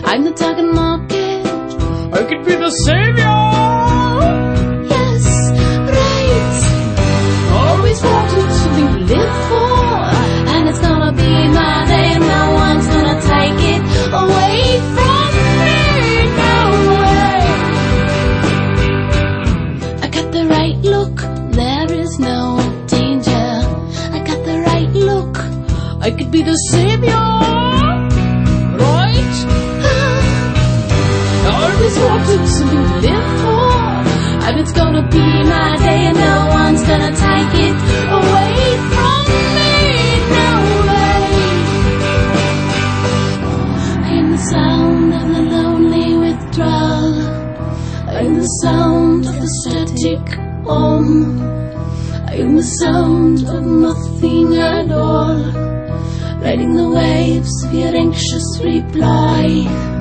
I'm the target market. I could be the savior. Yes, right. Always wanted something to live for, and it's gonna be my day, and no one's gonna take it away from me. No way. I got the right look, there is no danger. I got the right look, I could be the savior. Right? I always wanted something to live for, and it's gonna be my day, and no one's gonna take it away from me. No way. I am the sound of the lonely withdrawal. I am the sound of the static hum. I am the sound of nothing at all, riding the waves of your anxious reply.